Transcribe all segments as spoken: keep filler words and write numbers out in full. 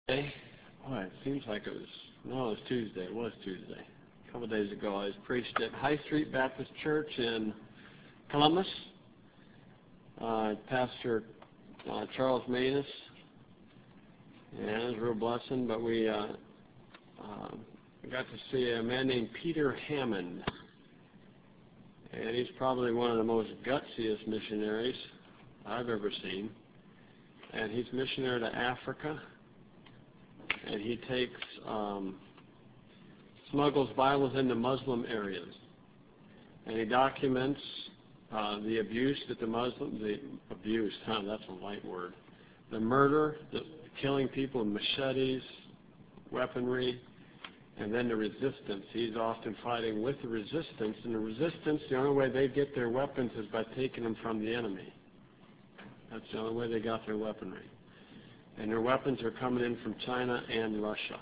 Hey, boy, it seems like it was, no, it was Tuesday. It was Tuesday. A couple of days ago, I was preached at High Street Baptist Church in Columbus. Uh, Pastor uh, Charles Manus, and it was a real blessing, but we uh, uh, got to see a man named Peter Hammond, and he's probably one of the most gutsiest missionaries I've ever seen, and he's missionary to Africa. And he takes, um, smuggles Bibles into Muslim areas. And he documents uh, the abuse that the Muslims, the abuse, huh, that's a light word, the murder, the killing people with machetes, weaponry, and then the resistance. He's often fighting with the resistance, and the resistance, the only way they get their weapons is by taking them from the enemy. That's the only way they got their weaponry. And their weapons are coming in from China and Russia.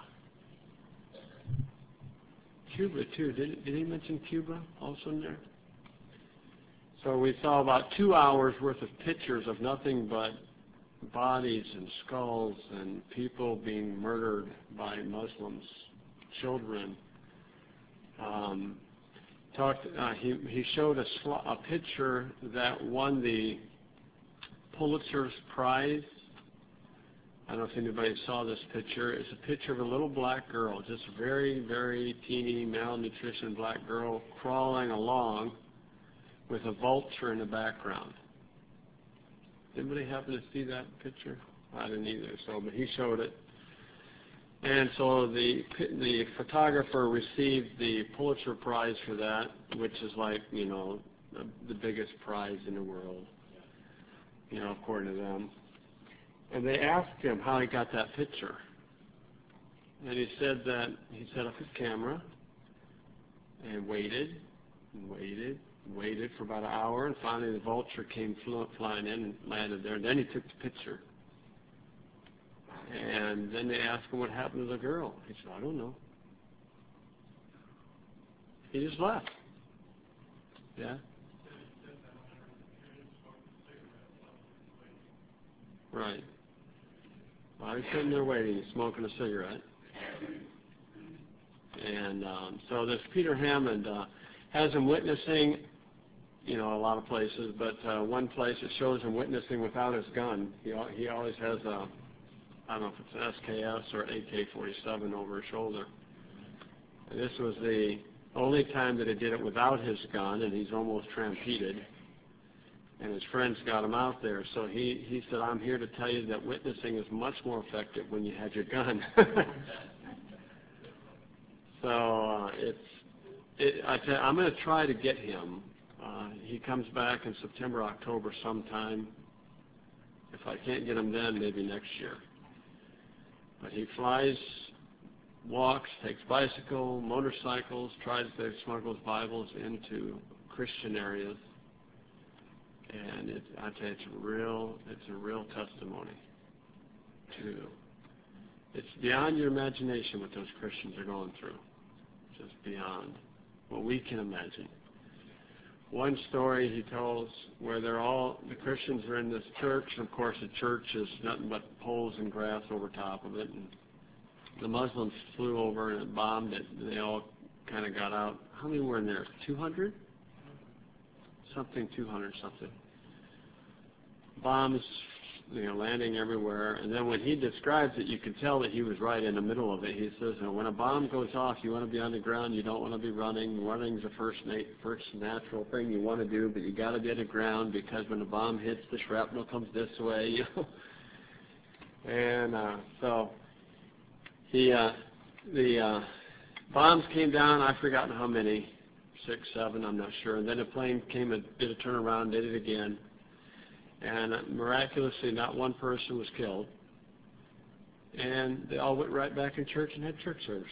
Cuba, too. Did, did he mention Cuba also in there? So we saw about two hours worth of pictures of nothing but bodies and skulls and people being murdered by Muslims, children. Um, talked. Uh, he, he showed a, sl- a picture that won the Pulitzer's Prize. I don't know if anybody saw this picture. It's a picture of a little black girl, just a very, very teeny, malnutrition black girl crawling along with a vulture in the background. Anybody happen to see that picture? I didn't either, so, but he showed it. And so the the photographer received the Pulitzer Prize for that, which is like, you know, the, the biggest prize in the world, you know, according to them. And they asked him how he got that picture. And he said that he set up his camera and waited and waited and waited for about an hour, and finally the vulture came flew, flying in and landed there. And then he took the picture. And then they asked him what happened to the girl. He said, I don't know. He just left. Yeah? Right. Well, he's sitting there waiting, smoking a cigarette. And um, so this Peter Hammond uh, has him witnessing, you know, a lot of places, but uh, one place it shows him witnessing without his gun. He, he always has a, I don't know if it's an S K S or A K forty-seven over his shoulder. And this was the only time that he did it without his gun, and he's almost trampeded. And his friends got him out there. So he, he said, I'm here to tell you that witnessing is much more effective when you have your gun. so uh, it's, it, I tell you, I'm going to try to get him. Uh, he comes back in September, October sometime. If I can't get him then, maybe next year. But he flies, walks, takes bicycle, motorcycles, tries to smuggle Bibles into Christian areas. And it, I tell you, it's a real, it's a real testimony, too. It's beyond your imagination what those Christians are going through, just beyond what we can imagine. One story he tells where they're all, the Christians are in this church, and of course the church is nothing but poles and grass over top of it, and the Muslims flew over and it bombed it, and they all kind of got out. How many were in there? two hundred? Something, two hundred something. Bombs, you know, landing everywhere. And then when he describes it, you can tell that he was right in the middle of it. He says, you know, when a bomb goes off, you want to be on the ground. You don't want to be running. Running's the first, na- first natural thing you want to do, but you got to be on the ground because when the bomb hits, the shrapnel comes this way. You know? And uh, so he, uh, the uh, bombs came down. I've forgotten how many. Six, seven, I'm not sure. And then the plane came and did a turnaround, did it again. And miraculously, not one person was killed. And they all went right back in church and had church service.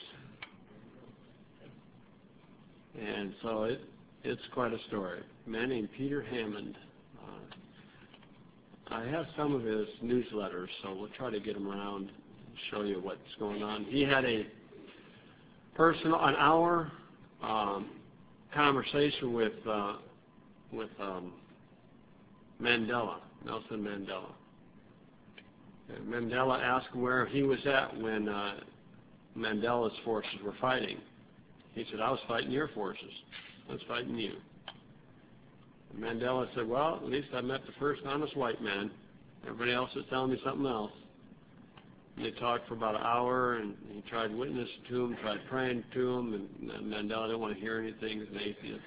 And so it it's quite a story. A man named Peter Hammond. Uh, I have some of his newsletters, so we'll try to get them around and show you what's going on. He had a personal, an hour, um, conversation with uh, with um, Mandela, Nelson Mandela, Mandela asked where he was at when uh, Mandela's forces were fighting. He said, I was fighting your forces. I was fighting you. And Mandela said, well, at least I met the first honest white man. Everybody else is telling me something else. And they talked for about an hour, and he tried witnessing to him, tried praying to him, and Mandela didn't want to hear anything. He's an atheist.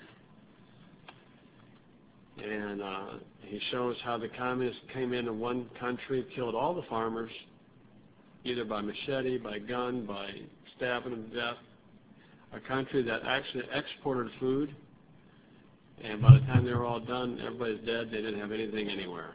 And uh, he shows how the communists came into one country, killed all the farmers, either by machete, by gun, by stabbing them to death. A country that actually exported food, and by the time they were all done, everybody's dead. They didn't have anything anywhere.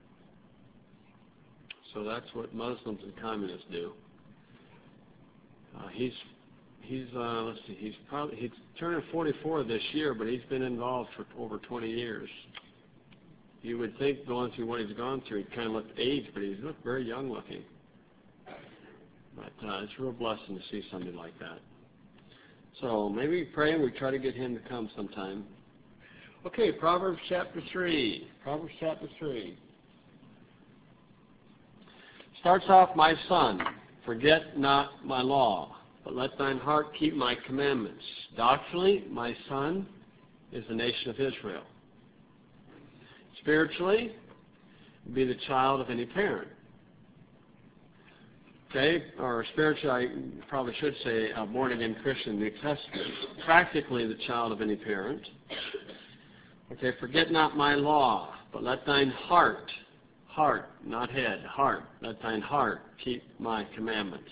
So that's what Muslims and communists do. Uh, he's he's uh, let's see, he's probably he's turning forty-four this year, but he's been involved for over twenty years. You would think going through what he's gone through, he kind of looked aged, but he's looked very young looking. But uh, it's a real blessing to see somebody like that. So maybe we pray and we try to get him to come sometime. Okay, Proverbs chapter three. Proverbs chapter three. Starts off, my son, forget not my law, but let thine heart keep my commandments. Doctrinally, my son is the nation of Israel. Spiritually, be the child of any parent. Okay, or spiritually, I probably should say a born-again Christian in the New Testament. Practically, the child of any parent. Okay, forget not my law, but let thine heart, heart, not head, heart, let thine heart keep my commandments.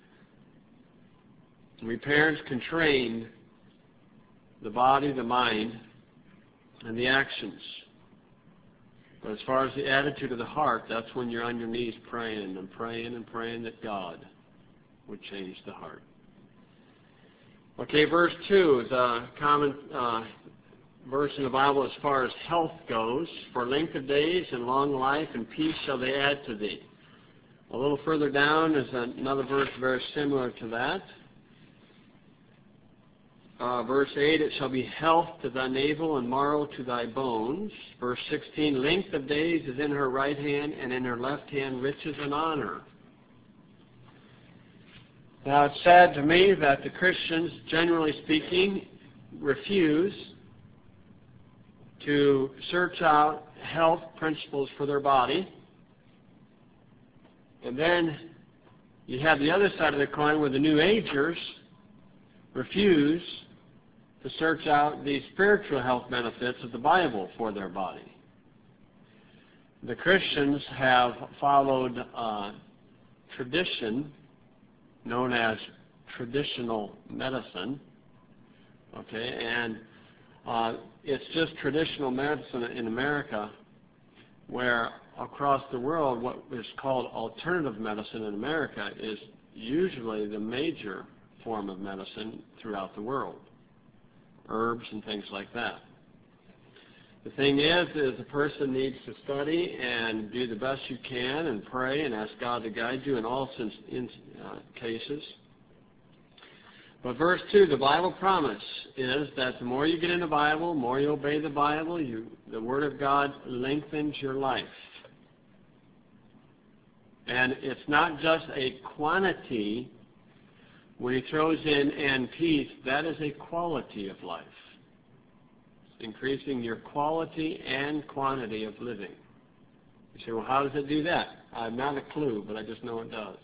We parents can train the body, the mind, and the actions. But as far as the attitude of the heart, that's when you're on your knees praying and praying and praying that God would change the heart. Okay, verse two is a common uh, verse in the Bible as far as health goes. For length of days and long life and peace shall they add to thee. A little further down is another verse very similar to that. Uh, verse eight, it shall be health to thy navel and marrow to thy bones. Verse sixteen, length of days is in her right hand, and in her left hand riches and honor. Now it's sad to me that the Christians, generally speaking, refuse to search out health principles for their body. And then you have the other side of the coin where the New Agers refuse to search out the spiritual health benefits of the Bible for their body. The Christians have followed uh, tradition known as traditional medicine, okay, and uh, it's just traditional medicine in America, where across the world what is called alternative medicine in America is usually the major form of medicine throughout the world. Herbs and things like that. The thing is, is a person needs to study and do the best you can and pray and ask God to guide you in all sense, in, uh, cases. But verse two, the Bible promise is that the more you get in the Bible, the more you obey the Bible, you, the Word of God lengthens your life. And it's not just a quantity. When he throws in and peace, that is a quality of life. It's increasing your quality and quantity of living. You say, well, how does it do that? I have not a clue, but I just know it does.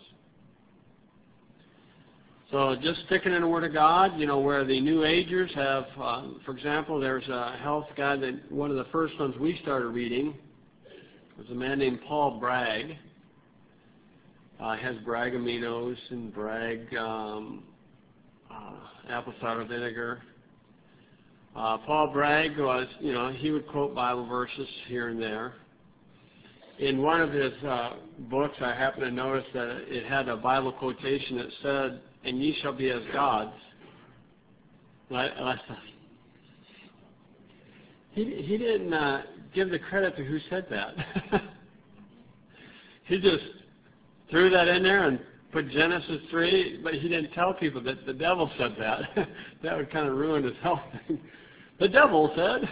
So just sticking in the Word of God, you know, where the New Agers have, uh, for example, there's a health guy that one of the first ones we started reading was a man named Paul Bragg. Uh, has Bragg aminos and Bragg um, uh, apple cider vinegar. Uh, Paul Bragg was, you know, he would quote Bible verses here and there. In one of his uh, books, I happened to notice that it had a Bible quotation that said, "And ye shall be as gods." And I, and I thought, he, he didn't uh, give the credit to who said that. He just threw that in there and put Genesis three, but he didn't tell people that the devil said that. That would kind of ruin his whole thing. The devil said.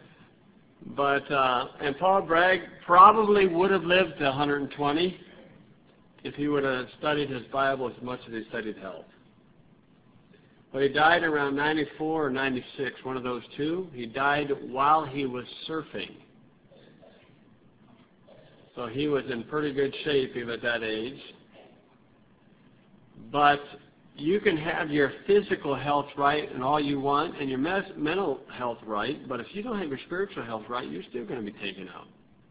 But, uh, and Paul Bragg probably would have lived to one hundred twenty, if he would have studied his Bible as much as he studied health. But he died around ninety-four or ninety-six, one of those two. He died while he was surfing. So he was in pretty good shape even at that age. But you can have your physical health right and all you want, and your mes- mental health right, but if you don't have your spiritual health right, you're still going to be taken out.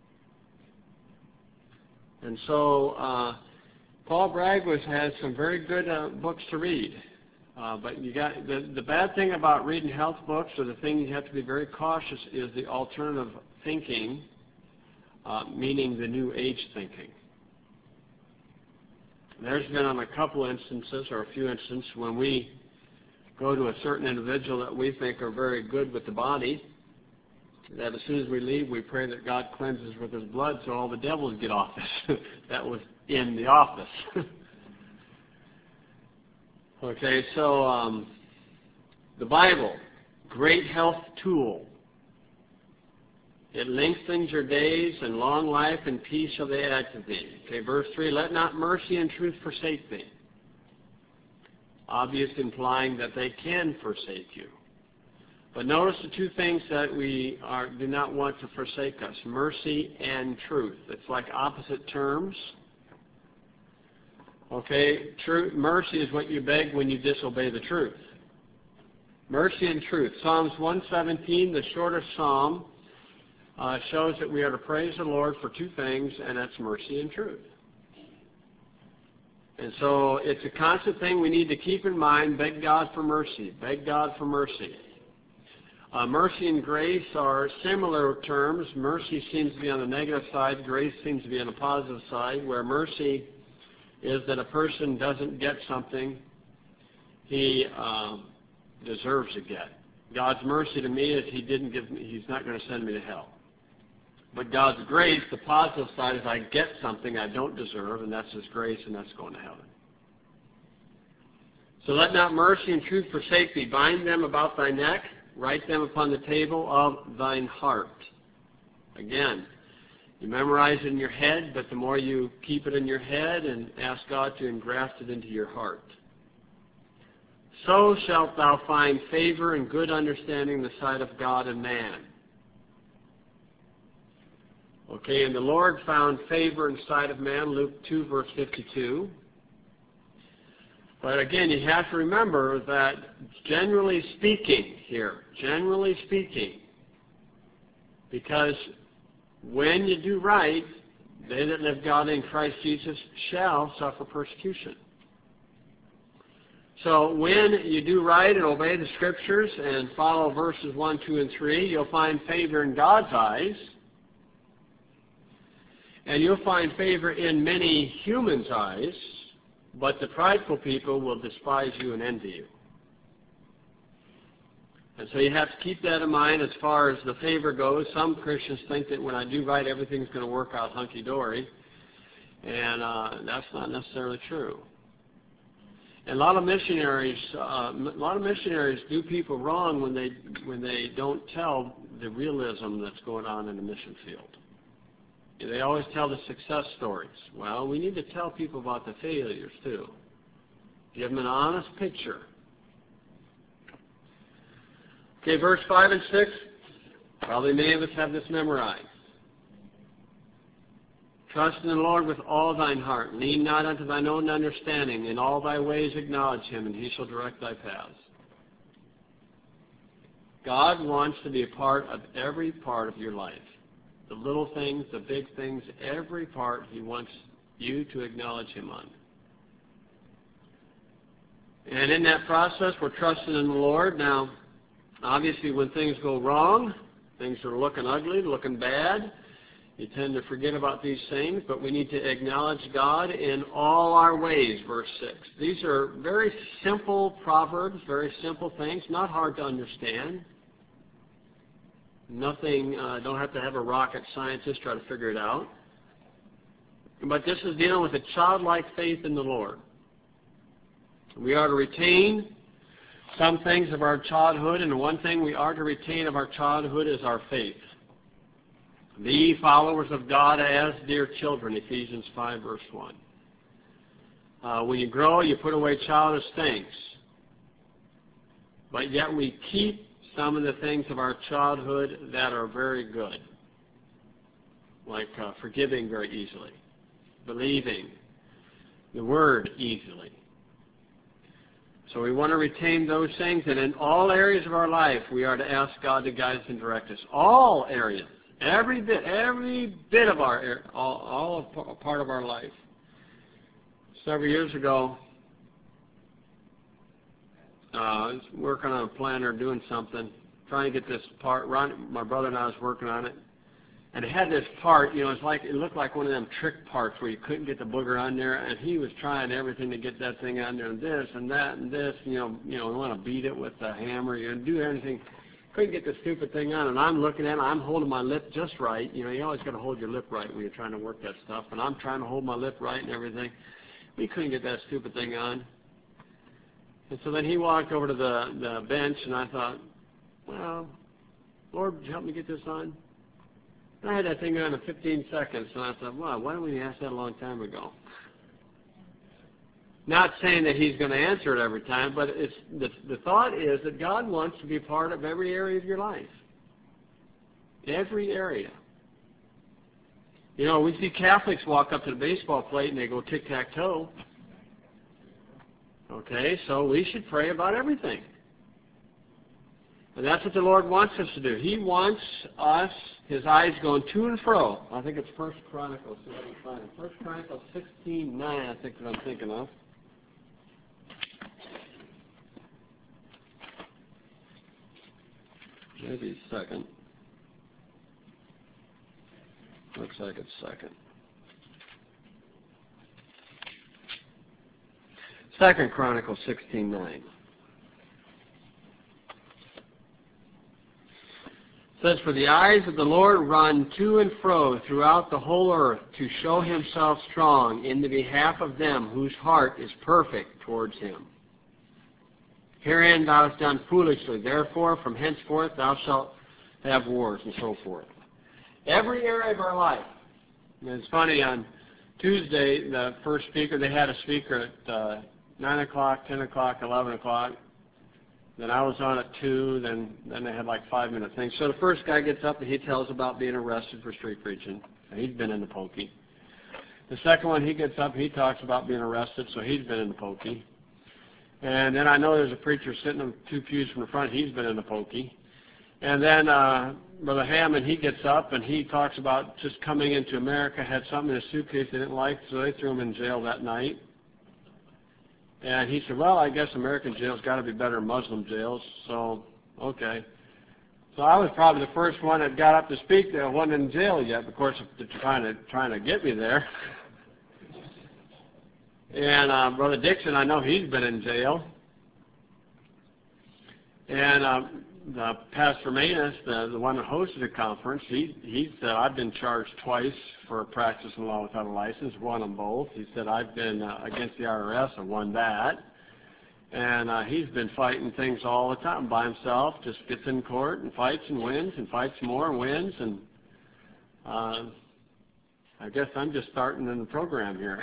And so uh, Paul Bragg was, has some very good uh, books to read. Uh, but you got the, the bad thing about reading health books, or the thing you have to be very cautious, is the alternative thinking, uh, meaning the New Age thinking. There's been on a couple instances, or a few instances, when we go to a certain individual that we think are very good with the body, that as soon as we leave, we pray that God cleanses with his blood so all the devils get off us. That was in the office. Okay, so um, the Bible, great health tool. It lengthens your days, and long life and peace shall they add to thee. Okay, verse three, let not mercy and truth forsake thee. Obvious, implying that they can forsake you. But notice the two things that we are, do not want to forsake us, mercy and truth. It's like opposite terms. Okay, truth, mercy is what you beg when you disobey the truth. Mercy and truth. Psalms one seventeen, the shortest psalm, uh, shows that we are to praise the Lord for two things, and that's mercy and truth. And so it's a constant thing we need to keep in mind. Beg God for mercy. Beg God for mercy. Uh, mercy and grace are similar terms. Mercy seems to be on the negative side. Grace seems to be on the positive side, where mercy is that a person doesn't get something he uh, deserves to get. God's mercy to me is he didn't give me, he's not going to send me to hell. But God's grace, the positive side, is I get something I don't deserve, and that's his grace, and that's going to heaven. So let not mercy and truth forsake thee. Bind them about thy neck. Write them upon the table of thine heart. Again, you memorize it in your head, but the more you keep it in your head and ask God to engraft it into your heart. So shalt thou find favor and good understanding in the sight of God and man. Okay, and the Lord found favor in the sight of man, Luke two, verse fifty-two. But again, you have to remember that generally speaking here, generally speaking, because when you do right, they that live godly in Christ Jesus shall suffer persecution. So when you do right and obey the Scriptures and follow verses one, two, and three, you'll find favor in God's eyes. And you'll find favor in many humans' eyes, but the prideful people will despise you and envy you. And so you have to keep that in mind as far as the favor goes. Some Christians think that when I do right, everything's going to work out hunky-dory. And uh, that's not necessarily true. And a lot of missionaries, uh, a lot of missionaries do people wrong when they when they don't tell the realism that's going on in the mission field. They always tell the success stories. Well, we need to tell people about the failures too. Give them an honest picture. Okay, verse five and six. Probably many of us have this memorized. Trust in the Lord with all thine heart. Lean not unto thine own understanding. In all thy ways acknowledge him, and he shall direct thy paths. God wants to be a part of every part of your life. The little things, the big things, every part he wants you to acknowledge him on. And in that process, we're trusting in the Lord. Now, obviously, when things go wrong, things are looking ugly, looking bad, you tend to forget about these things, but we need to acknowledge God in all our ways, verse six. These are very simple proverbs, very simple things, not hard to understand. Nothing, uh, don't have to have a rocket scientist try to figure it out. But this is dealing with a childlike faith in the Lord. We are to retain some things of our childhood, and one thing we are to retain of our childhood is our faith. Be followers of God as dear children, Ephesians five, verse one. Uh, when you grow, you put away childish things. But yet we keep some of the things of our childhood that are very good, like uh, forgiving very easily, believing the Word easily. So we want to retain those things, and in all areas of our life, we are to ask God to guide us and direct us. All areas, every bit, every bit of our, all, all of, part of our life. Several years ago, uh, I was working on a plan or doing something, trying to get this part. Ron, my brother and I was working on it, and it had this part. You know, it's like it looked like one of them trick parts where you couldn't get the booger on there, and he was trying everything to get that thing on there, and this and that and this. You know, you know, we want to beat it with a hammer. You know, do anything. Couldn't get the stupid thing on, and I'm looking at it. I'm holding my lip just right. You know, you always got to hold your lip right when you're trying to work that stuff. And I'm trying to hold my lip right and everything. We couldn't get that stupid thing on. And so then he walked over to the, the bench, and I thought, well, Lord, would you help me get this on? And I had that thing on in fifteen seconds, and I thought, wow, why didn't we ask that a long time ago? Not saying that he's going to answer it every time, but it's, the, the thought is that God wants to be part of every area of your life. Every area. You know, we see Catholics walk up to the baseball plate and they go tic-tac-toe. Okay, so we should pray about everything. And that's what the Lord wants us to do. He wants us, His eyes going to and fro. I think it's First Chronicles. See if I can find it. First Chronicles sixteen nine, I think that I'm thinking of. Maybe second. Looks like it's second. Second Chronicles sixteen nine. It says, "For the eyes of the Lord run to and fro throughout the whole earth to show Himself strong in the behalf of them whose heart is perfect towards Him. Herein thou hast done foolishly, therefore from henceforth thou shalt have wars," and so forth. Every area of our life. And it's funny, on Tuesday, the first speaker, they had a speaker at uh, nine o'clock, ten o'clock, eleven o'clock. Then I was on at two, then, then they had like five-minute things. So the first guy gets up and he tells about being arrested for street preaching. And he's been in the pokey. The second one, he gets up and he talks about being arrested, so he's been in the pokey. And then I know there's a preacher sitting in two pews from the front, he's been in the pokey. And then uh, Brother Hammond, he gets up and he talks about just coming into America, had something in his suitcase they didn't like, so they threw him in jail that night. And he said, well, I guess American jails got to be better than Muslim jails, so, okay. So I was probably the first one that got up to speak that wasn't in jail yet, of course, they're trying to, trying to get me there. And uh, Brother Dixon, I know he's been in jail. And uh, the Pastor Manus, the, the one that hosted the conference, he, he said, I've been charged twice for practicing law without a license, won them both. He said, I've been uh, against the I R S, I won that. And uh, he's been fighting things all the time by himself, just gets in court and fights and wins and fights more and wins. And uh, I guess I'm just starting in the program here.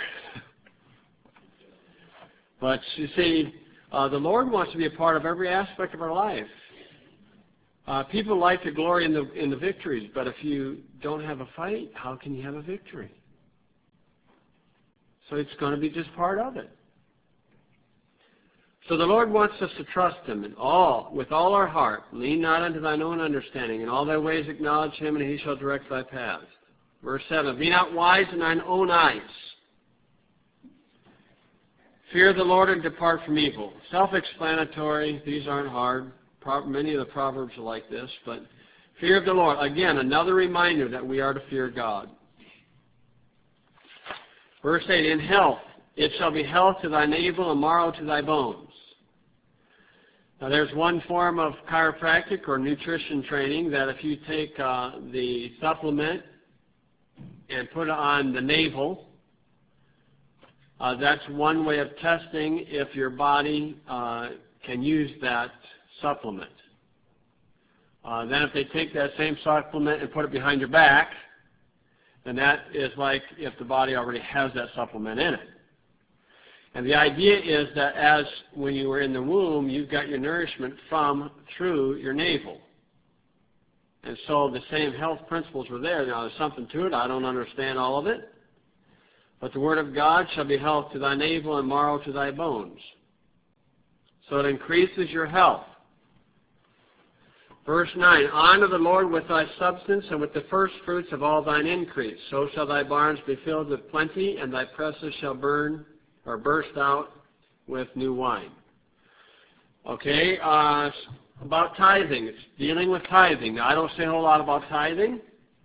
But you see, uh, the Lord wants to be a part of every aspect of our life. Uh, people like to glory in the in the victories, but if you don't have a fight, how can you have a victory? So it's going to be just part of it. So the Lord wants us to trust Him in all, with all our heart. Lean not unto thine own understanding. In all thy ways acknowledge Him, and He shall direct thy paths. Verse seven, be not wise in thine own eyes. Fear the Lord and depart from evil. Self-explanatory. These aren't hard. Many of the Proverbs are like this. But fear of the Lord. Again, another reminder that we are to fear God. Verse eight, in health it shall be health to thy navel and marrow to thy bones. Now there's one form of chiropractic or nutrition training that if you take uh, the supplement and put it on the navel, Uh, that's one way of testing if your body uh, can use that supplement. Uh, then if they take that same supplement and put it behind your back, then that is like if the body already has that supplement in it. And the idea is that as when you were in the womb, you've got your nourishment from through your navel. And so the same health principles were there. Now, there's something to it. I don't understand all of it. But the word of God shall be health to thy navel and marrow to thy bones. So it increases your health. Verse nine, honor the Lord with thy substance and with the first fruits of all thine increase. So shall thy barns be filled with plenty, and thy presses shall burn or burst out with new wine. Okay, uh, about tithing. It's dealing with tithing. Now, I don't say a whole lot about tithing.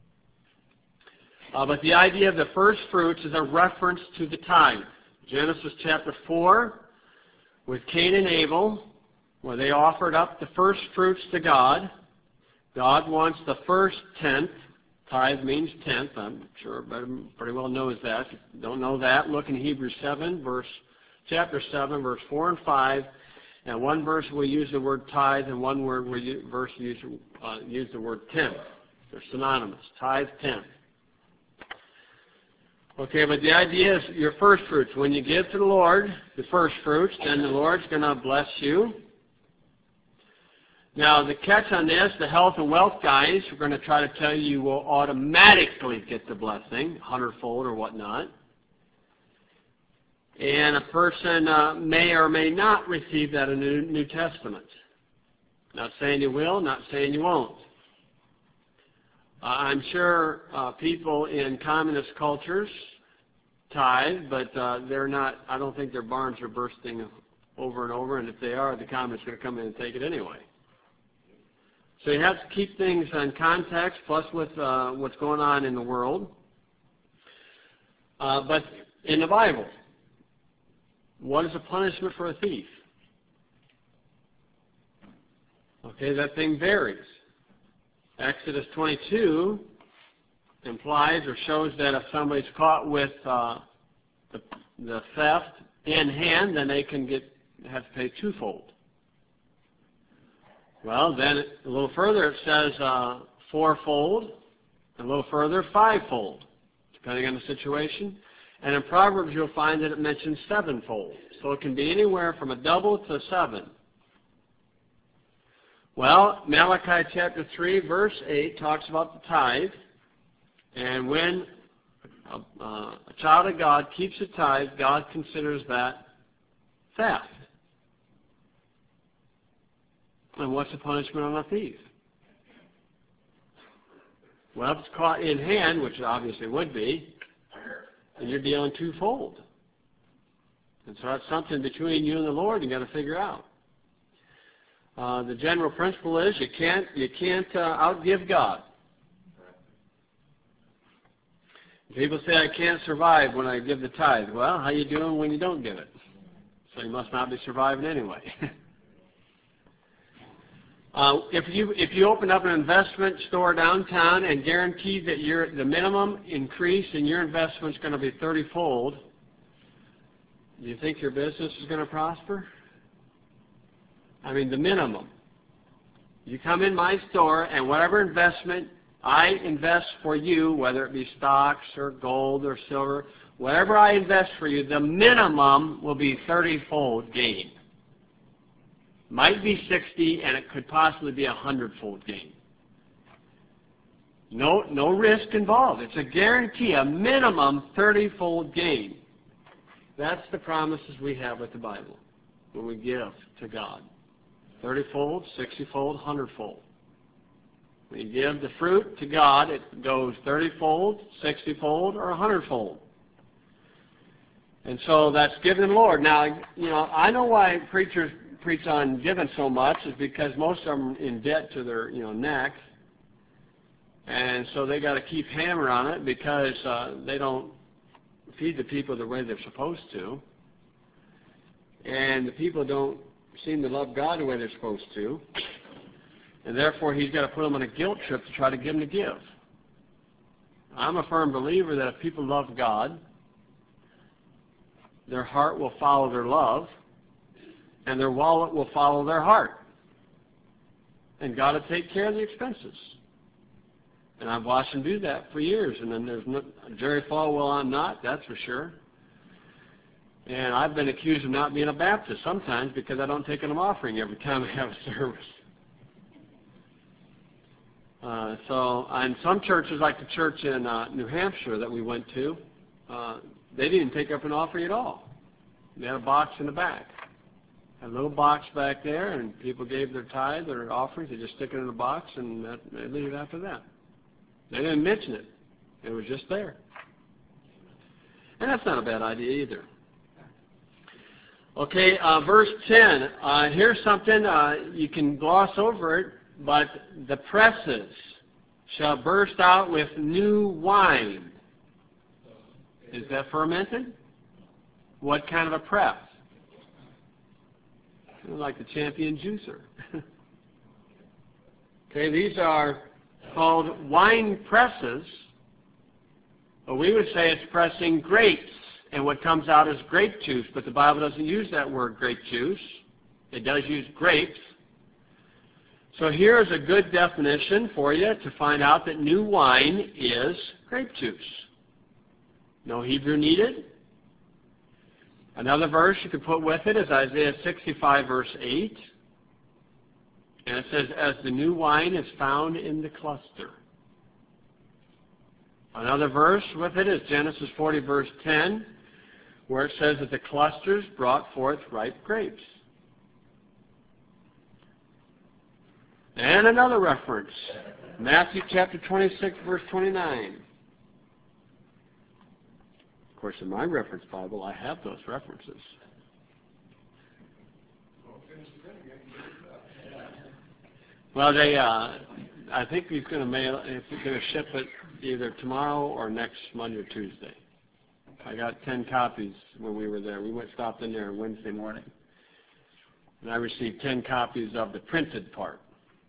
Uh, but the idea of the first fruits is a reference to the tithe. Genesis chapter four, with Cain and Abel, where they offered up the first fruits to God. God wants the first tenth. Tithe means tenth. I'm sure everybody pretty well knows that. If you don't know that, look in Hebrews seven, verse, chapter seven, verse four and five. And one verse we use the word tithe, and one word we use, verse use, uh, use the word tenth. They're synonymous. Tithe, tenth. Okay, but the idea is your first fruits. When you give to the Lord the first fruits, then the Lord's going to bless you. Now, the catch on this, the health and wealth guys, we're going to try to tell you you will automatically get the blessing, hundredfold or whatnot. And a person uh, may or may not receive that in the New Testament. Not saying you will, not saying you won't. Uh, I'm sure uh, people in communist cultures tithe, but uh, they're not, I don't think their barns are bursting over and over, and if they are, the communists are going to come in and take it anyway. So you have to keep things in context, plus with uh, what's going on in the world. Uh, but in the Bible, what is the punishment for a thief? Okay, that thing varies. Exodus twenty-two implies or shows that if somebody's caught with uh, the, the theft in hand, then they can get have to pay twofold. Well, then a little further it says uh, fourfold, a little further fivefold, depending on the situation. And in Proverbs you'll find that it mentions sevenfold. So it can be anywhere from a double to a seven. Well, Malachi chapter three, verse eight talks about the tithe. And when a, uh, a child of God keeps a tithe, God considers that theft. And what's the punishment on a thief? Well, if it's caught in hand, which it obviously would be, then you're dealing twofold. And so that's something between you and the Lord you got to figure out. Uh, the general principle is you can't you can't uh, outgive God. People say I can't survive when I give the tithe. Well, how you doing when you don't give it? So you must not be surviving anyway. Uh, if you if you open up an investment store downtown and guarantee that your the minimum increase in your investment is going to be thirty-fold, do you think your business is going to prosper? I mean, the minimum. You come in my store and whatever investment I invest for you, whether it be stocks or gold or silver, whatever I invest for you, the minimum will be thirty-fold gain. Might be sixty, and it could possibly be a hundredfold gain. No, no risk involved. It's a guarantee, a minimum thirty-fold gain. That's the promises we have with the Bible when we give to God. thirty-fold, sixty-fold, hundredfold. When you give the fruit to God, it goes thirty-fold, sixty-fold, or a hundredfold. And so that's given to the Lord. Now, you know, I know why preachers preach on giving so much is because most of them are in debt to their, you know, neck. And so they got to keep hammer on it because uh, they don't feed the people the way they're supposed to. And the people don't seem to love God the way they're supposed to. And therefore, he's got to put them on a guilt trip to try to get them to give. I'm a firm believer that if people love God, their heart will follow their love, and their wallet will follow their heart. And God will take care of the expenses. And I've watched him do that for years. And then there's no, Jerry Falwell, I'm not, that's for sure. And I've been accused of not being a Baptist sometimes because I don't take an offering every time I have a service. Uh, so, and some churches, like the church in uh, New Hampshire that we went to, uh, they didn't take up an offering at all. They had a box in the back. A little box back there, and people gave their tithe, their offerings. They just stick it in the box, and that, they leave it after that. They didn't mention it. It was just there. And that's not a bad idea either. Okay, uh, verse ten. Uh, here's something, uh, you can gloss over it, but the presses shall burst out with new wine. Is that fermented? What kind of a press? Like the Champion Juicer. Okay, these are called wine presses. Well, we would say it's pressing grapes, and what comes out is grape juice, but the Bible doesn't use that word grape juice. It does use grapes. So here's a good definition for you to find out that new wine is grape juice. No Hebrew needed. Another verse you could put with it is Isaiah sixty-five, verse eight. And it says, as the new wine is found in the cluster. Another verse with it is Genesis forty, verse ten, where it says that the clusters brought forth ripe grapes. And another reference, Matthew chapter twenty-six, verse twenty-nine. Of course, in my reference Bible, I have those references. Well, they, uh, I think he's going to mail, he's going to ship it either tomorrow or next Monday or Tuesday. I got ten copies when we were there. We went stopped in there on Wednesday morning, and I received ten copies of the printed part.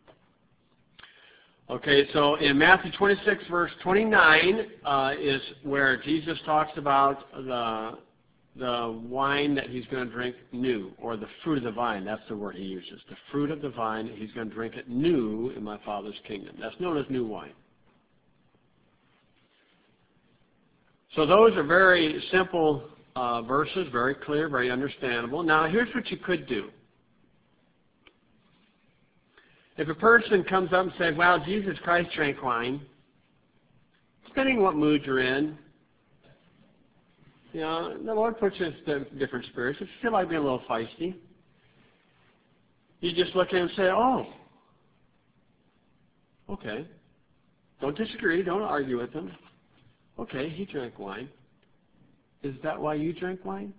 Okay, so in Matthew twenty-six, verse twenty-nine, uh, is where Jesus talks about the, the wine that he's going to drink new, or the fruit of the vine. That's the word he uses. The fruit of the vine, he's going to drink it new in my Father's kingdom. That's known as new wine. So those are very simple uh, verses, very clear, very understandable. Now, here's what you could do. If a person comes up and says, well, Jesus Christ drank wine, depending on what mood you're in, you know, the Lord puts you in different spirits. If you feel like being a little feisty, you just look at him and say, oh, okay. Don't disagree. Don't argue with him. Okay, he drank wine. Is that why you drink wine?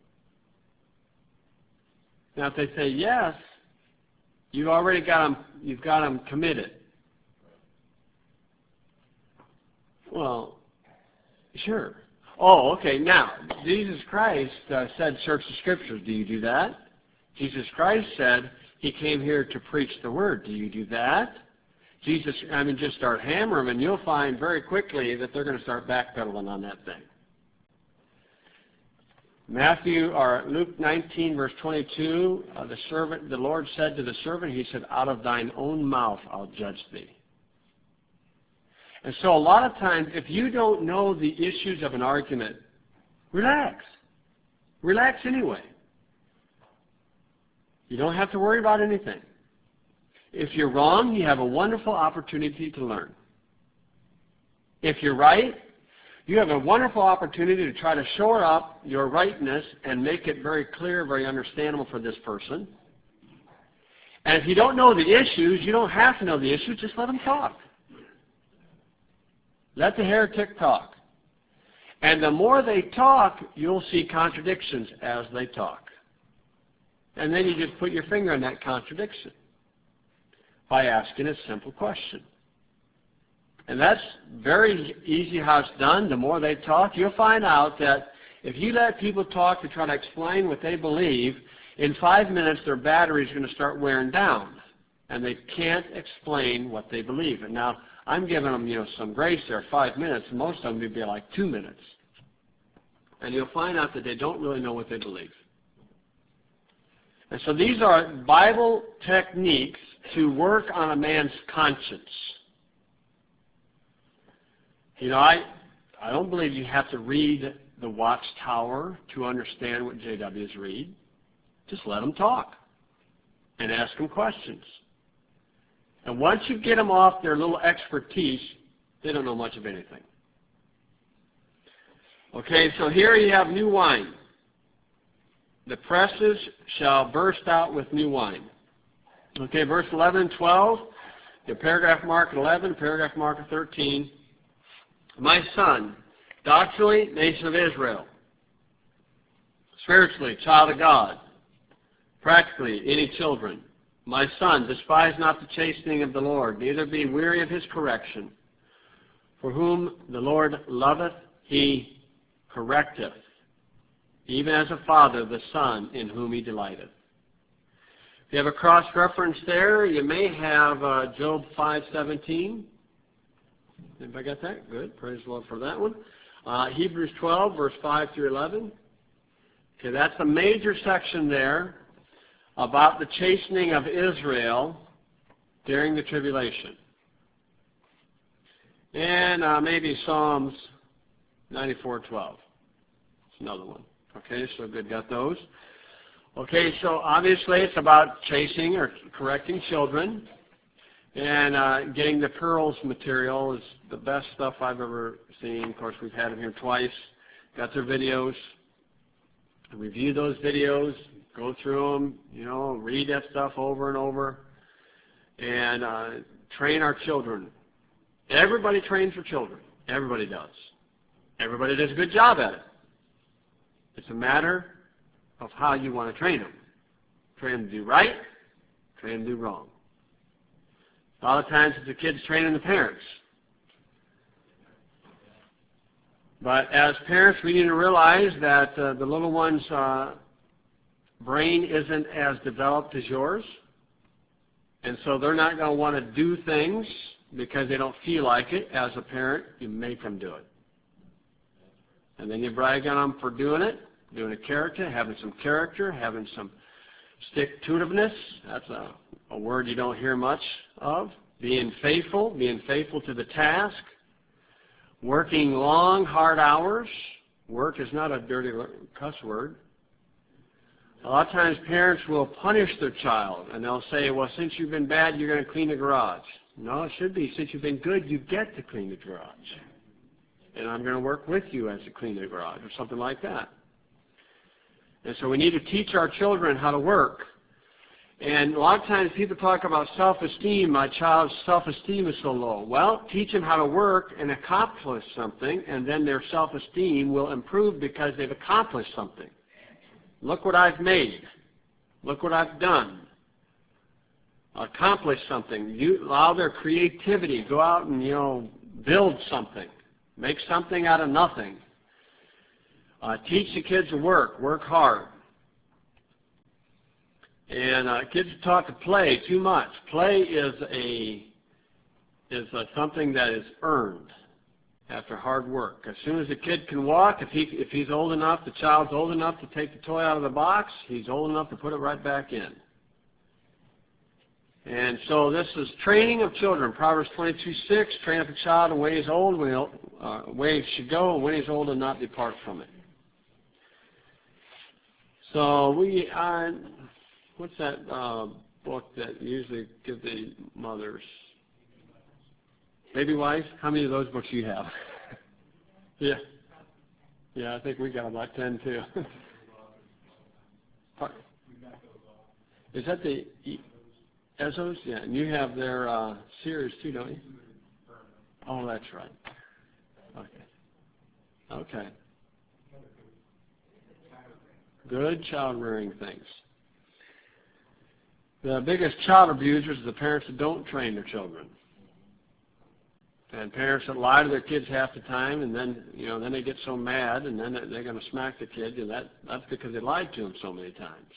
Now, if they say yes, you've already got them, you've got them committed. Well, sure. Oh, okay. Now, Jesus Christ uh, said, search the Scriptures. Do you do that? Jesus Christ said he came here to preach the Word. Do you do that? Jesus, I mean, just start hammering them, and you'll find very quickly that they're going to start backpedaling on that thing. Matthew or Luke nineteen, verse twenty-two, uh, the servant, the Lord said to the servant, he said, out of thine own mouth I'll judge thee. And so a lot of times, if you don't know the issues of an argument, relax. Relax anyway. You don't have to worry about anything. If you're wrong, you have a wonderful opportunity to learn. If you're right, you have a wonderful opportunity to try to shore up your rightness and make it very clear, very understandable for this person. And if you don't know the issues, you don't have to know the issues, just let them talk. Let the heretic talk. And the more they talk, you'll see contradictions as they talk. And then you just put your finger on that contradiction by asking a simple question. And that's very easy how it's done. The more they talk, you'll find out that if you let people talk to try to explain what they believe, in five minutes their battery is going to start wearing down. And they can't explain what they believe. And now, I'm giving them, you know, some grace there, five minutes. Most of them would be like two minutes. And you'll find out that they don't really know what they believe. And so these are Bible techniques to work on a man's conscience. You know, I, I don't believe you have to read the Watchtower to understand what J Ws read. Just let them talk and ask them questions. And once you get them off their little expertise, they don't know much of anything. Okay, so here you have new wine. The presses shall burst out with new wine. Okay, verse eleven and twelve, the paragraph mark at eleven, paragraph mark at thirteen. My son, doctrinally, nation of Israel. Spiritually, child of God. Practically, any children. My son, despise not the chastening of the Lord, neither be weary of his correction. For whom the Lord loveth, he correcteth, even as a father the son in whom he delighteth. If you have a cross-reference there, you may have uh, Job five seventeen. Anybody got that? Good. Praise the Lord for that one. Uh, Hebrews twelve, verse five through eleven. Okay, that's a major section there about the chastening of Israel during the tribulation. And uh, maybe Psalms ninety-four twelve. It's another one. Okay, so good, got those. Okay, so obviously it's about chasing or correcting children. And uh, getting the Pearls material is the best stuff I've ever seen. Of course, we've had them here twice. Got their videos. Review those videos. Go through them. You know, read that stuff over and over. And uh, train our children. Everybody trains for children. Everybody does. Everybody does a good job at it. It's a matter of how you want to train them. Train them to do right. Train them to do wrong. A lot of times it's the kids training the parents. But as parents, we need to realize that uh, the little one's uh, brain isn't as developed as yours. And so they're not going to want to do things because they don't feel like it. As a parent, you make them do it. And then you brag on them for doing it, doing a character, having some character, having some stick-to-itiveness. That's a, a word you don't hear much of. Being faithful, being faithful to the task. Working long, hard hours. Work is not a dirty cuss word. A lot of times parents will punish their child, and they'll say, well, since you've been bad, you're going to clean the garage. No, it should be, since you've been good, you get to clean the garage. And I'm going to work with you as to clean the garage, or something like that. And so we need to teach our children how to work. And a lot of times people talk about self-esteem. My child's self-esteem is so low. Well, teach them how to work and accomplish something, and then their self-esteem will improve because they've accomplished something. Look what I've made. Look what I've done. Accomplish something. You allow their creativity. Go out and, you know, build something. Make something out of nothing. Uh, teach the kids to work. Work hard. And uh, kids are taught to play too much. Play is a is a, something that is earned after hard work. As soon as a kid can walk, if he if he's old enough, the child's old enough to take the toy out of the box, he's old enough to put it right back in. And so this is training of children. Proverbs twenty-two six, train up a child in the way he's old, when he, uh, way he should go, and when he's old, and not depart from it. So we, uh, what's that uh, book that usually give the mothers? Baby Wife? How many of those books do you have? Yeah. Yeah, I think we got about ten too. Is that the Ezos? Yeah, and you have their uh, series too, don't you? Oh, that's right. Okay. Okay. Good child-rearing things. The biggest child abusers are the parents that don't train their children. And parents that lie to their kids half the time, and then, you know, then they get so mad, and then they're going to smack the kid, and that, that's because they lied to them so many times.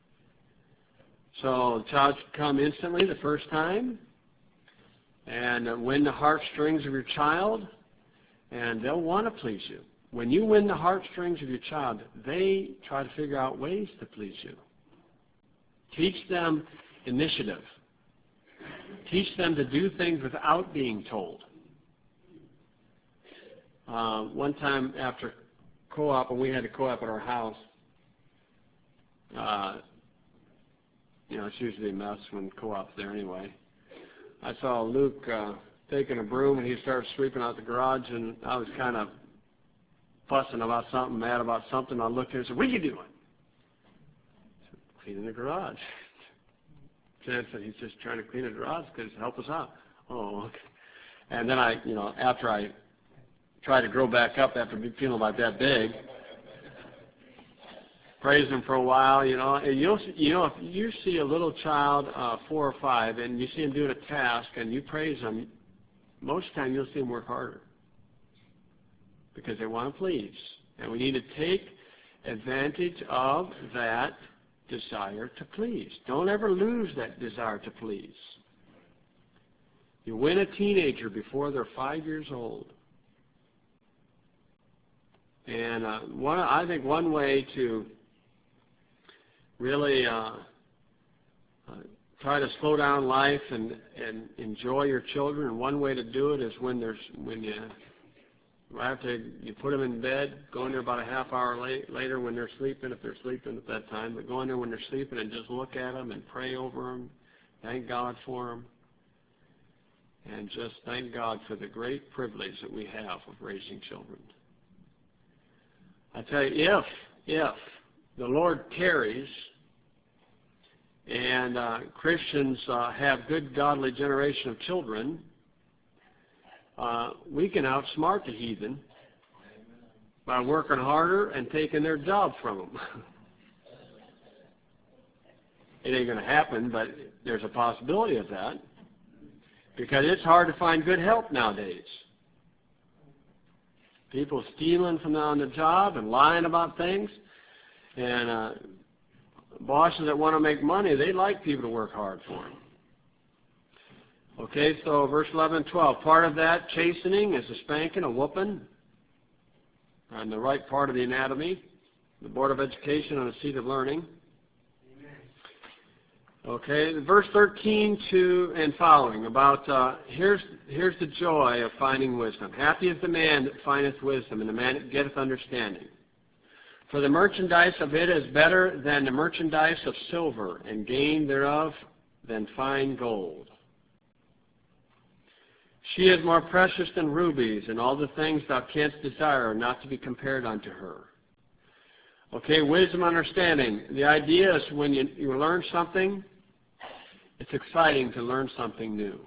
So the child should come instantly the first time, and win the heartstrings of your child, and they'll want to please you. When you win the heartstrings of your child, they try to figure out ways to please you. Teach them initiative. Teach them to do things without being told. Uh, one time after co-op, and we had a co-op at our house. Uh, you know, it's usually a mess when co-op's there anyway. I saw Luke uh, taking a broom, and he started sweeping out the garage, and I was kind of fussing about something, mad about something. I looked at him and said, "What are you doing?" I said, "Cleaning the garage." Jan said, "He's just trying to clean the garage because help us out." Oh, okay. And then I, you know, after I tried to grow back up after feeling about that big, praised him for a while, you know. And you'll, you know, if you see a little child, uh, four or five, and you see him doing a task, and you praise him, most of the time you'll see him work harder because they want to please. And we need to take advantage of that desire to please. Don't ever lose that desire to please. You win a teenager before they're five years old. And uh, one, I think one way to really uh, uh, try to slow down life and, and enjoy your children, and one way to do it is when there's when you after you put them in bed, go in there about a half hour late, later when they're sleeping, if they're sleeping at that time, but go in there when they're sleeping and just look at them and pray over them, thank God for them. And just thank God for the great privilege that we have of raising children. I tell you, if, if the Lord tarries and uh, Christians uh, have good, godly generation of children, uh, we can outsmart the heathen by working harder and taking their job from them. It ain't going to happen, but there's a possibility of that. Because it's hard to find good help nowadays. People stealing from on the job and lying about things. And uh, bosses that want to make money, they like people to work hard for them. Okay, so verse eleven and twelve. Part of that chastening is a spanking, a whooping, on the right part of the anatomy. The Board of Education on a seat of learning. Okay, verse thirteen to and following about uh, here's here's the joy of finding wisdom. Happy is the man that findeth wisdom, and the man that getteth understanding. For the merchandise of it is better than the merchandise of silver, and gain thereof than fine gold. She is more precious than rubies, and all the things thou canst desire are not to be compared unto her. Okay, wisdom, understanding. The idea is when you, you learn something, it's exciting to learn something new.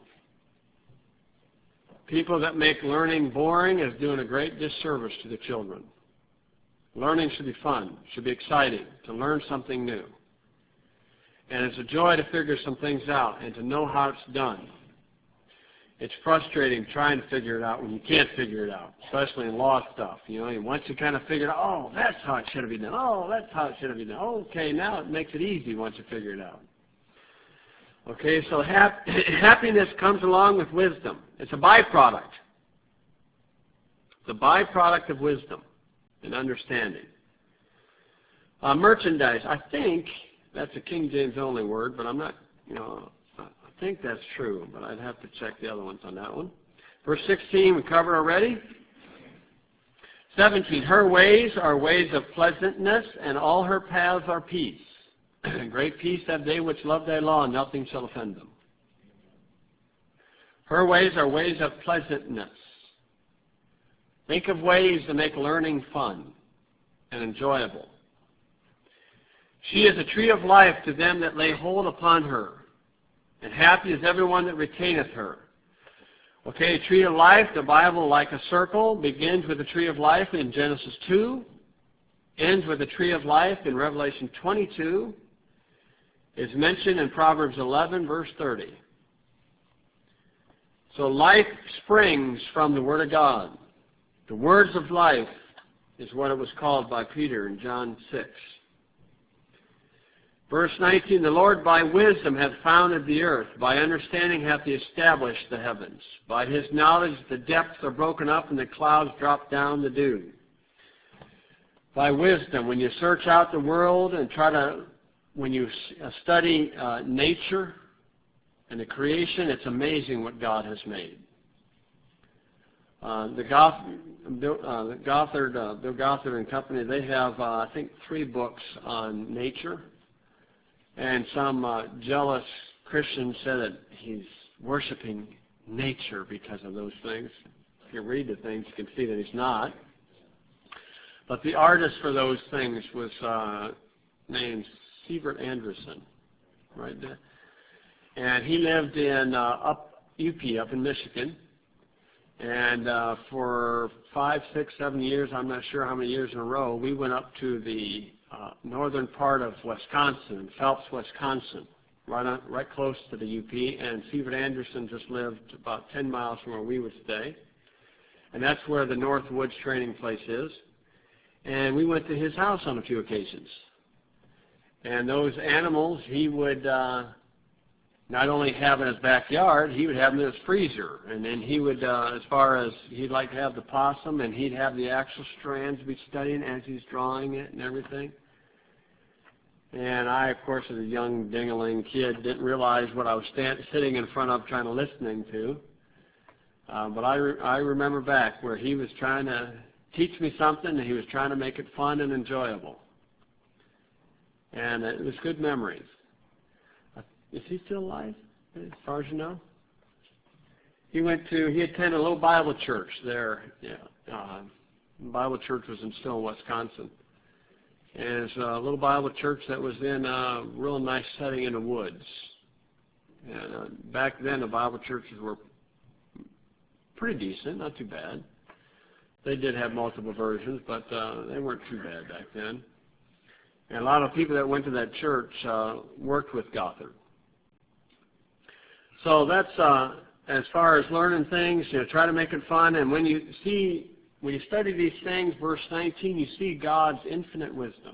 People that make learning boring is doing a great disservice to the children. Learning should be fun, should be exciting, to learn something new. And it's a joy to figure some things out and to know how it's done. It's frustrating trying to figure it out when you can't figure it out, especially in law stuff. You know, and once you kind of figure it out, oh, that's how it should have been done. Oh, that's how it should have been done. Okay, now it makes it easy once you figure it out. Okay, so hap- happiness comes along with wisdom. It's a byproduct. It's a byproduct of wisdom and understanding. Uh, merchandise, I think that's a King James only word, but I'm not, you know, I think that's true, but I'd have to check the other ones on that one. Verse sixteen, we covered already. seventeen, her ways are ways of pleasantness, and all her paths are peace. Great peace have they which love thy law, and nothing shall offend them. Her ways are ways of pleasantness. Think of ways to make learning fun and enjoyable. She is a tree of life to them that lay hold upon her, and happy is everyone that retaineth her. Okay, a tree of life, the Bible, like a circle, begins with the tree of life in Genesis two, ends with the tree of life in Revelation twenty-two, is mentioned in Proverbs eleven, verse thirty. So life springs from the Word of God. The words of life is what it was called by Peter in John six. Verse nineteen, the Lord by wisdom hath founded the earth, by understanding hath he established the heavens. By his knowledge the depths are broken up, and the clouds drop down the dew. By wisdom, when you search out the world and try to, when you study uh, nature and the creation, it's amazing what God has made. Uh, the Goth, Bill, uh, the Gothard, uh, Bill Gothard and Company, they have, uh, I think, three books on nature. And some uh, jealous Christians said that he's worshiping nature because of those things. If you read the things, you can see that he's not. But the artist for those things was uh, named Sievert Anderson, right there. And he lived in uh, up U P, up in Michigan. And uh, for five, six, seven years, I'm not sure how many years in a row, we went up to the uh, northern part of Wisconsin, Phelps, Wisconsin, right on, right close to the U P. And Sievert Anderson just lived about ten miles from where we would stay. And that's where the Northwoods training place is. And we went to his house on a few occasions. And those animals he would uh, not only have in his backyard, he would have them in his freezer. And then he would, uh, as far as he'd like to have the possum, and he'd have the actual strands be studying as he's drawing it and everything. And I, of course, as a young dingling kid, didn't realize what I was stand, sitting in front of trying to listening to. Uh, but I, re I remember back where he was trying to teach me something, and he was trying to make it fun and enjoyable. And it was good memories. Uh, is he still alive, as far as you know? He went to, he attended a little Bible church there. Yeah, uh, Bible church was in still Wisconsin. And it's a little Bible church that was in a real nice setting in the woods. And uh, back then, the Bible churches were pretty decent, not too bad. They did have multiple versions, but uh, they weren't too bad back then. And a lot of people that went to that church uh, worked with Gothard. So that's uh, as far as learning things, you know, try to make it fun. And when you see, when you study these things, verse nineteen, you see God's infinite wisdom.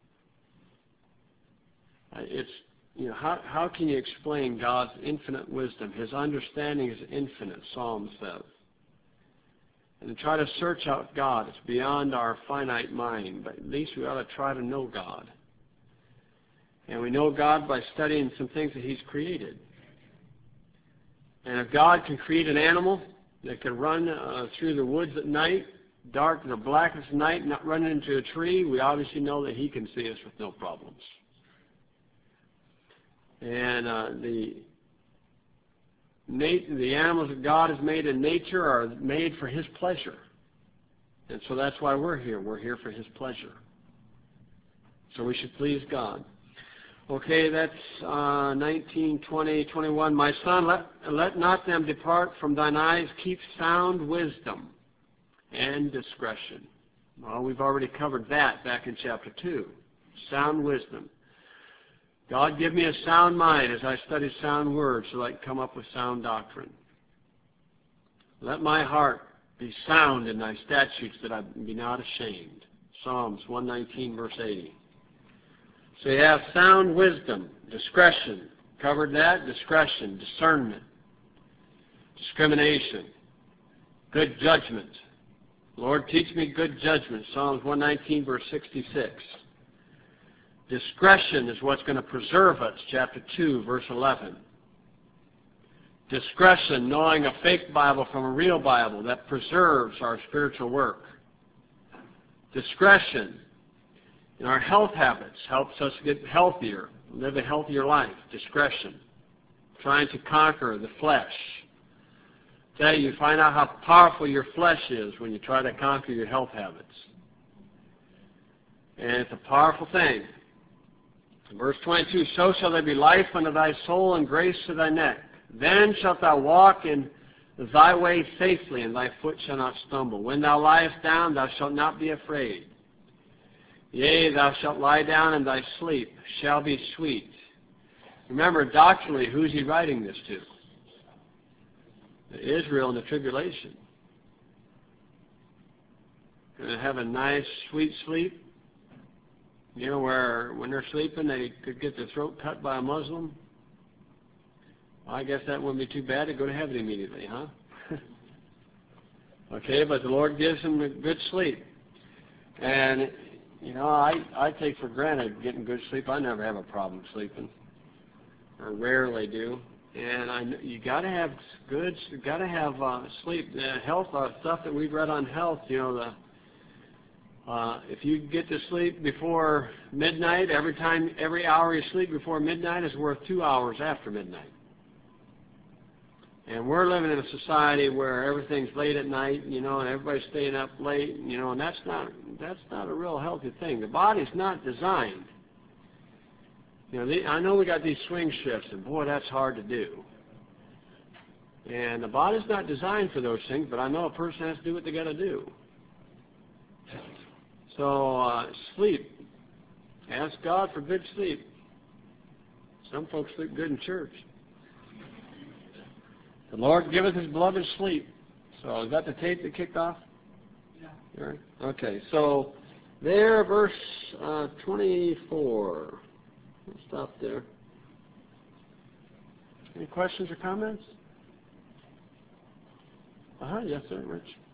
Uh, it's, you know, how, how can you explain God's infinite wisdom? His understanding is infinite, Psalm says. And try to search out God. It's beyond our finite mind, but at least we ought to try to know God. And we know God by studying some things that He's created. And if God can create an animal that can run uh, through the woods at night, dark and the blackest night, not running into a tree, we obviously know that He can see us with no problems. And uh, the The animals that God has made in nature are made for His pleasure. And so that's why we're here. We're here for His pleasure. So we should please God. Okay, that's uh, nineteen, twenty, twenty-one. My son, let, let not them depart from thine eyes. Keep sound wisdom and discretion. Well, we've already covered that back in chapter two. Sound wisdom. God, give me a sound mind as I study sound words so I can come up with sound doctrine. Let my heart be sound in thy statutes that I be not ashamed. Psalms one nineteen, verse eighty. So you have sound wisdom, discretion. Covered that. Discretion, discernment, discrimination, good judgment. Lord, teach me good judgment. Psalms one nineteen, verse sixty-six. Discretion is what's going to preserve us, chapter two, verse eleven. Discretion, knowing a fake Bible from a real Bible, that preserves our spiritual work. Discretion in our health habits helps us get healthier, live a healthier life. Discretion. Trying to conquer the flesh. Tell you, you find out how powerful your flesh is when you try to conquer your health habits. And it's a powerful thing. Verse twenty-two, so shall there be life unto thy soul and grace to thy neck. Then shalt thou walk in thy way safely, and thy foot shall not stumble. When thou liest down, thou shalt not be afraid. Yea, thou shalt lie down, and thy sleep shall be sweet. Remember, doctrinally, who's he writing this to? Israel in the tribulation. Going to have a nice, sweet sleep. You know, where when they're sleeping, they could get their throat cut by a Muslim. Well, I guess that wouldn't be too bad to go to heaven immediately, huh? Okay, but the Lord gives them a good sleep. And, you know, I, I take for granted getting good sleep. I never have a problem sleeping, or rarely do. And I, you got to have good, you got to have uh, sleep, uh, health uh, stuff that we've read on health. You know, the uh, if you get to sleep before midnight, every time, every hour you sleep before midnight is worth two hours after midnight. And we're living in a society where everything's late at night, you know, and everybody's staying up late, you know, and that's not that's not a real healthy thing. The body's not designed. You know, the, I know we got these swing shifts, and boy, that's hard to do. And the body's not designed for those things, but I know a person has to do what they got to do. So uh, sleep. Ask God for good sleep. Some folks sleep good in church. The Lord giveth his beloved sleep. So is that the tape that kicked off? Yeah. All right. Okay, so there, verse uh, twenty-four. We'll stop there. Any questions or comments? Uh-huh, yes, sir, Rich.